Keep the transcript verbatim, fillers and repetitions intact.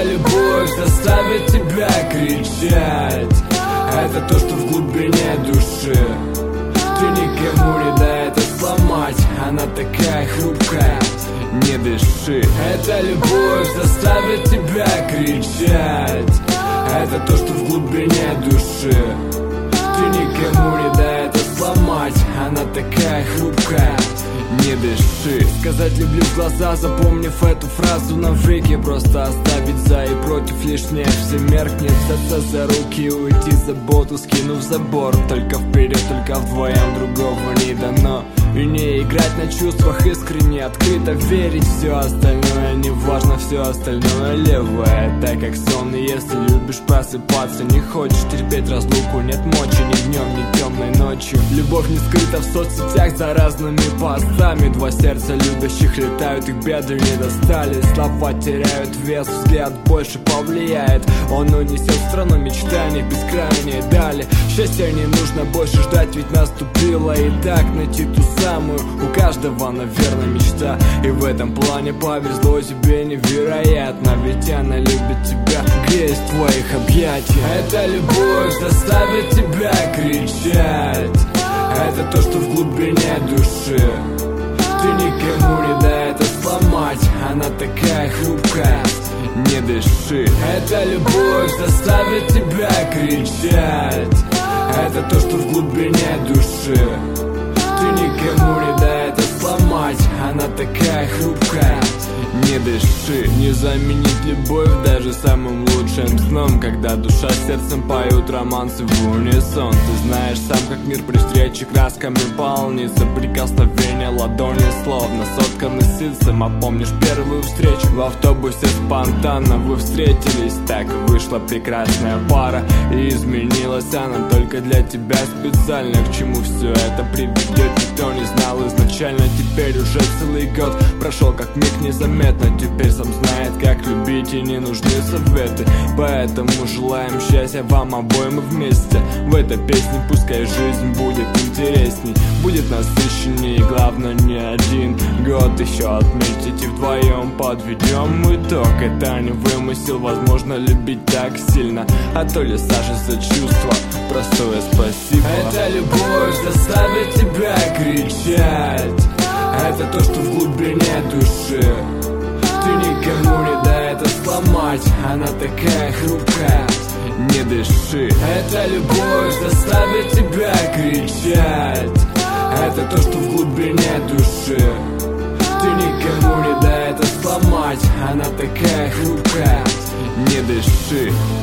Эта любовь заставит тебя кричать. Это то, что в глубине души ты никому не дай это сломать. Она такая хрупкая, не дыши. Эта любовь заставит тебя кричать. Это то, что в глубине души ты никому не дай это сломать. Она такая хрупкая, не дыши. Сказать люблю в глаза, запомнив эту фразу навеки. Просто оставить за и против, лишнее все меркнет. Взяться за руки, уйти заботу, скинув забор. Только вперед, только вдвоем, другого не дано. И не играть на чувствах, искренне, открыто верить. Все остальное не важно, все остальное левое. Так как сон, и если любишь просыпаться, не хочешь терпеть разлуку, нет мочи ни днем, ни темной ночью. Любовь не скрыта в соцсетях за разными постами. Два сердца любящих летают, их беды не достали. Слова теряют вес, взгляд больше повлияет. Он унесет в страну мечтаний бескрайней дали. Счастья не нужно больше ждать, ведь наступило. И так найти ту самую у каждого, наверное, мечта. И в этом плане повезло тебе невероятно, ведь она любит тебя, греет в твоих объятиях. Эта любовь заставит тебя кричать. Это то, что в глубине души ты никому не дай это сломать. Она такая хрупкая, не дыши. Эта любовь заставит тебя кричать. Это то, что в глубине души ты никому не дай это сломать. Она такая хрупкая, не дыши. Не заменить любовь даже самым лучшим сном, когда душа с сердцем поют романсы в унисон. Ты знаешь сам, как мир при встрече красками полнится. Прикосновение ладони словно сотканы ситцем. А помнишь первую встречу в автобусе спонтанно? Вы встретились, так и вышла прекрасная пара. И изменилась она только для тебя специально. К чему все это приведет, никто не знал изначально. Теперь уже целый год прошел, как миг незаметно. Теперь сам знает, как любить, и не нужны советы. Поэтому желаем счастья вам обоим вместе. В этой песне пускай жизнь будет интересней, будет насыщенней, и главное не один год еще отметить и вдвоем подведем итог. Это не вымысел, возможно любить так сильно, а то ли Саша за чувство, простое спасибо. Эта любовь заставит тебя кричать. Это то, что в глубине души ты никому не дай это сломать. Она такая хрупкая, не дыши. Эта любовь заставит тебя кричать. Это то, что в глубине души ты никому не дай это сломать. Она такая хрупкая, не дыши.